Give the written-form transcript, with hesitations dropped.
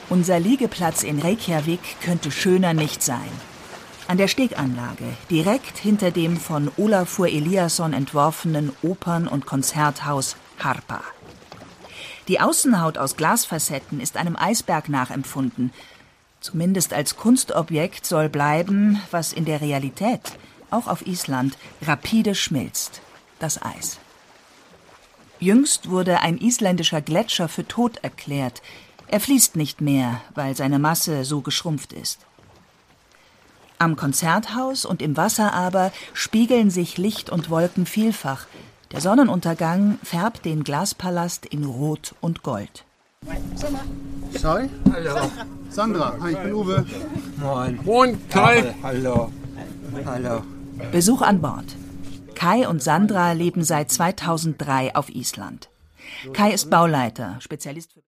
Unser Liegeplatz in Reykjavik könnte schöner nicht sein. An der Steganlage, direkt hinter dem von Ólafur Eliasson entworfenen Opern- und Konzerthaus Harpa. Die Außenhaut aus Glasfacetten ist einem Eisberg nachempfunden. Zumindest als Kunstobjekt soll bleiben, was in der Realität, auch auf Island, rapide schmilzt: das Eis. Jüngst wurde ein isländischer Gletscher für tot erklärt. Er fließt nicht mehr, weil seine Masse so geschrumpft ist. Am Konzerthaus und im Wasser aber spiegeln sich Licht und Wolken vielfach. Der Sonnenuntergang färbt den Glaspalast in Rot und Gold. Sorry? Hallo. Sandra, hi, ich bin Uwe. Moin. Moin, Kai. Hallo. Hallo. Besuch an Bord. Kai und Sandra leben seit 2003 auf Island. Kai ist Bauleiter, Spezialist für